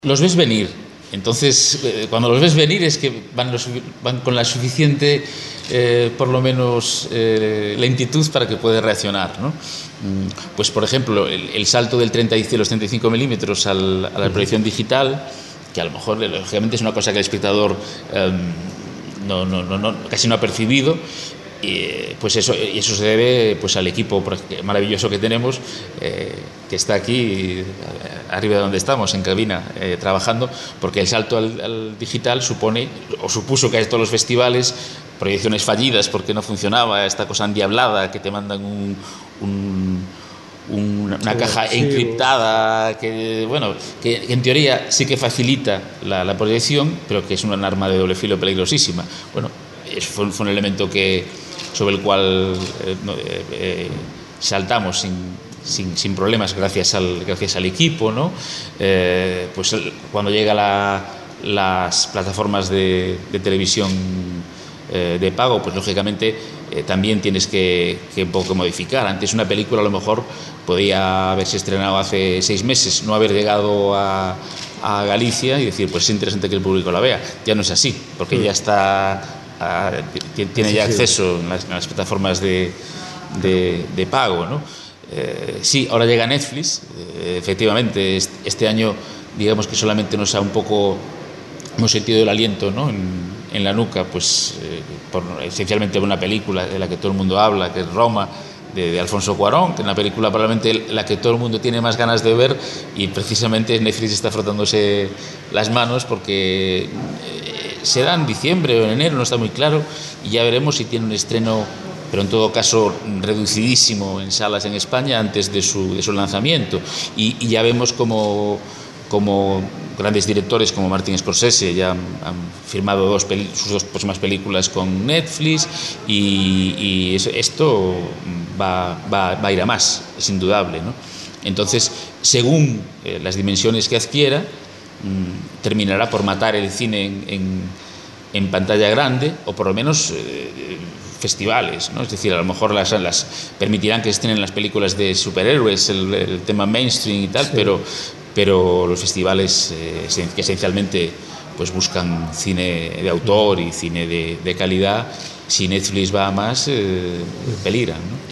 Los ves venir. Entonces, cuando los ves venir es que van con la suficiente, por lo menos, lentitud para que puedas reaccionar, ¿no? Pues, por ejemplo, el salto de los 35 milímetros a la proyección digital, que a lo mejor, lógicamente, es una cosa que el espectador casi no ha percibido. Pues eso se debe pues al equipo maravilloso que tenemos, que está aquí arriba de donde estamos, en cabina, trabajando, porque el salto al digital supuso que a todos los festivales, proyecciones fallidas porque no funcionaba, esta cosa endiablada que te mandan una caja encriptada que en teoría sí que facilita la proyección, pero que es un arma de doble filo peligrosísima. Bueno, fue un elemento sobre el cual saltamos sin problemas gracias al equipo, ¿no? Pues cuando llega las plataformas de televisión de pago, pues lógicamente también tienes que un poco modificar. Antes una película a lo mejor podía haberse estrenado hace 6 meses, no haber llegado a Galicia y decir, pues es interesante que el público la vea. Ya no es así, porque ya está... tiene ya acceso en las plataformas de pago, ¿no? Sí, ahora llega Netflix, efectivamente, este año digamos que solamente hemos sentido el aliento, ¿no? en la nuca, pues esencialmente una película de la que todo el mundo habla, que es Roma, de Alfonso Cuarón, que es una película probablemente la que todo el mundo tiene más ganas de ver, y precisamente Netflix está frotándose las manos porque será en diciembre o en enero, no está muy claro, y ya veremos si tiene un estreno, pero en todo caso reducidísimo en salas en España antes de su lanzamiento, y ya vemos como grandes directores como Martin Scorsese ya han firmado sus 2 próximas películas con Netflix, y esto va a ir a más, es indudable, ¿no? Entonces, según las dimensiones que adquiera, terminará por matar el cine en pantalla grande, o por lo menos festivales, ¿no? Es decir, a lo mejor las permitirán que estén en las películas de superhéroes, el tema mainstream y tal, sí. pero los festivales que esencialmente pues buscan cine de autor y cine de calidad, si Netflix va a más, peligran, ¿no?